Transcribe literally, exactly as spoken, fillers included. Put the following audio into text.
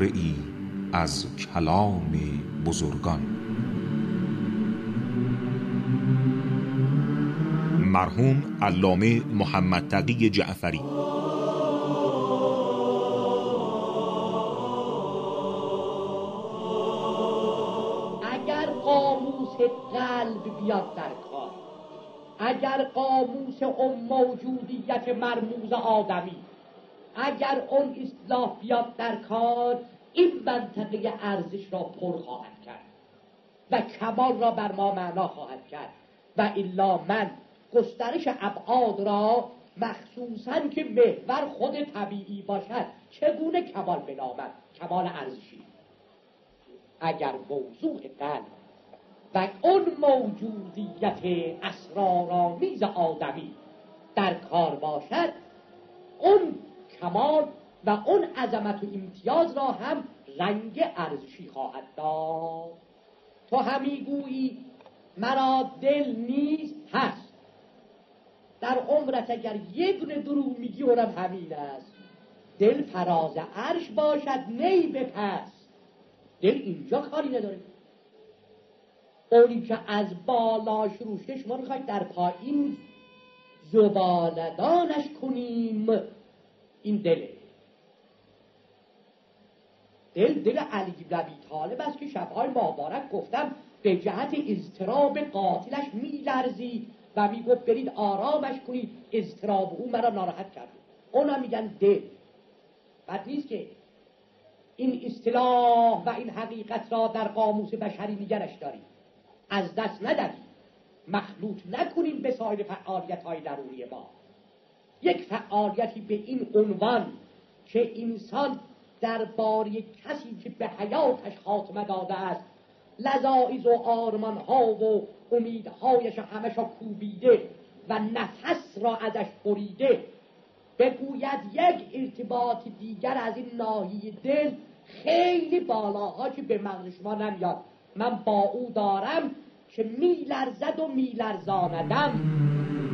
نقره ای از کلام بزرگان. مرحوم علامه محمد تقی جعفری. اگر قاموس قلب بیاد در کار، اگر قاموس اون موجودیت مرموز آدمی، اگر اون اصلاح بیاد در کار، این منطقه ارزش را پر خواهد کرد و کمال را بر ما معنا خواهد کرد. و الا من گسترش ابعاد را، مخصوصاً که محور خود طبیعی باشد، چگونه کمال بنامد؟ کمال ارزشی. اگر موضوع قلب و اون موجودیت اسرارآمیز آدمی در کار باشد، اون کمال و اون عظمت و امتیاز را هم رنگ ارزشی خواهد داد. تو همی گویی مرا دل نیست، هست. در عمرت اگر یک دونه دروغ میگی اونم همین است. دل فراز عرش باشد نی به پس. دل اینجا کاری نداره. اونی که از بالا شروع شده شما میخواید در پایین زبالدانش کنیم. این دله. دل دل علی بن ابی طالب است که شبهای مبارک گفتم به جهت اضطراب قاتلش میلرزید و میگفت برید آرامش کنید، اضطراب او مرا ناراحت کرد. اونا میگن دل. بد نیست که این اصطلاح و این حقیقت را در قاموس بشری نگرش داریم، از دست ندهیم، مخلوط نکنیم به سایر فعالیت های ضروری ما. یک فعالیتی به این عنوان که انسان درباره کسی که به حیاتش خاتمه داده است لذایذ و آرمانها و امیدهایش همشا کوبیده و نفس را ازش بریده، بگوید یک ارتباط دیگر از این ناحیه دل خیلی بالاها که به مغز شما نمیاد. من با او دارم که میلرزد و میلرزاندم.